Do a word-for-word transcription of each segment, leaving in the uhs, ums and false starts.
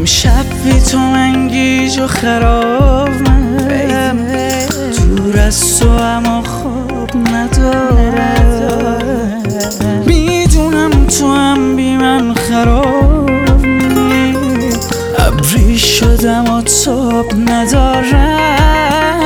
امشب بی تو من گیج و خرابم، دور از تو اما خواب ندارم. میدونم تو هم بی من خرابی، ابری شدم و تاب ندارم.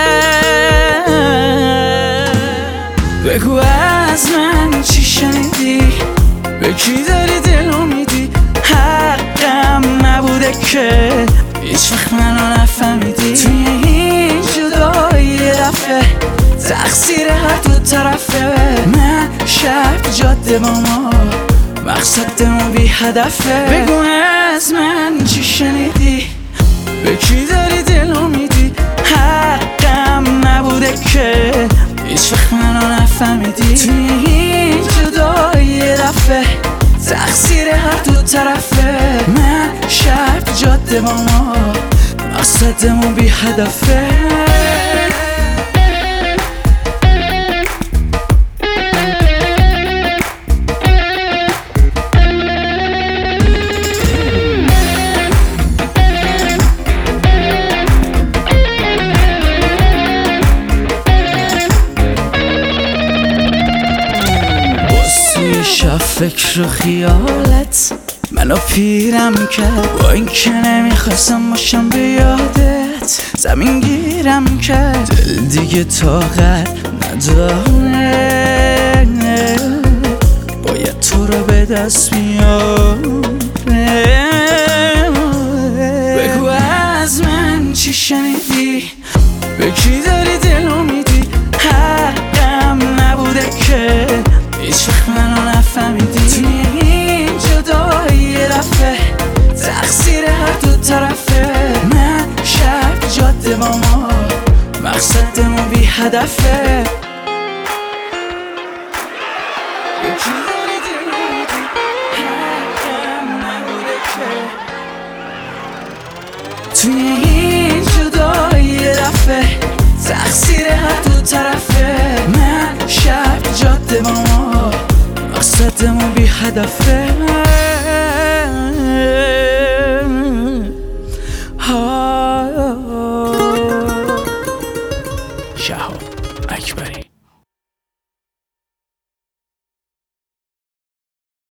بگو از من چی شنیدی، به کی داری دلو میدی؟ حقم نبوده که هیچ وقت منو نفهمیدی. توی این جدایی یه دفعه تقصیر هر دو طرفه. من شب جاده با ما مقصدمون بی هدفه. بگو از من چی شنیدی، به کی داری دلو میدی؟ حقم نبوده که هیچ وقت منو نفهمیدی. توی این جدایی یه دفعه تقصیر هر دو طرفه. من شب جاده با ما مقصدمون بی هدفه. شب فکر و خیالت منو پیرم کرد، با این که نمیخواستم باشم به یادت. زمین گیرم کرد، دل دیگه طاقت نداره، باید تو رو به دست بیارم. بگو از من چی شنیدی، به کی داری دلو میدی؟ حقم نبوده که هیچ وقت منو نفهمیدی. توی این جدایی یه دفعه تقصیر هر دو طرفه. من شب جاده با ما مقصدمون بی هدفه. یکی داری دلو میدی، حقم نبوده که. توی این جدایی یه دفعه تقصیر هر دو طرفه. من شب جاده با ما مقصدمون بی هدفه.